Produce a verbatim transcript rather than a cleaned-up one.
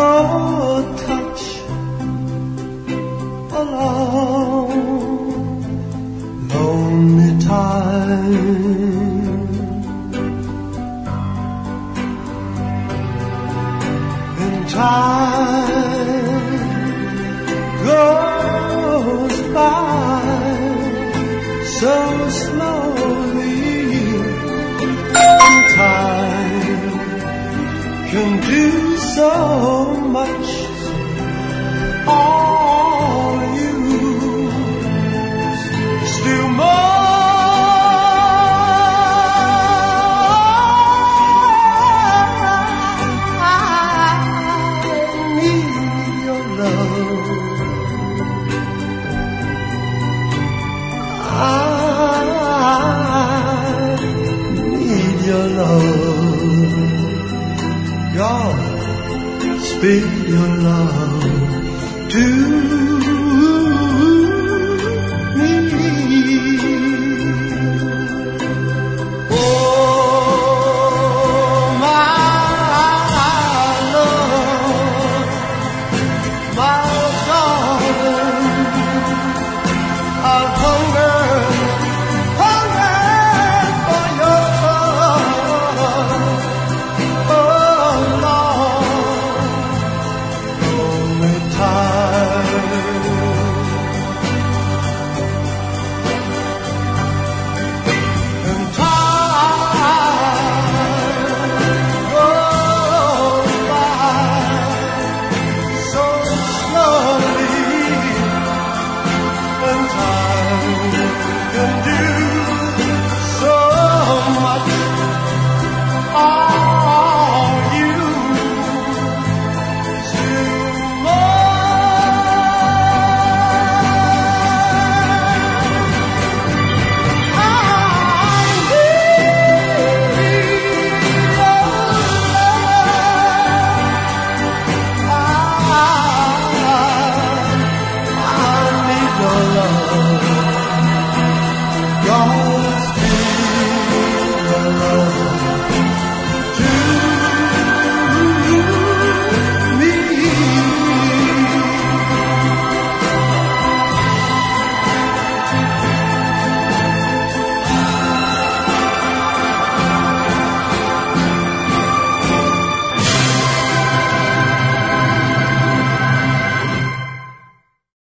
your touch alone, lonely time. And time goes by so slowly, and time can do so much. All you still more. I need your love. I need your love. God, speak your love to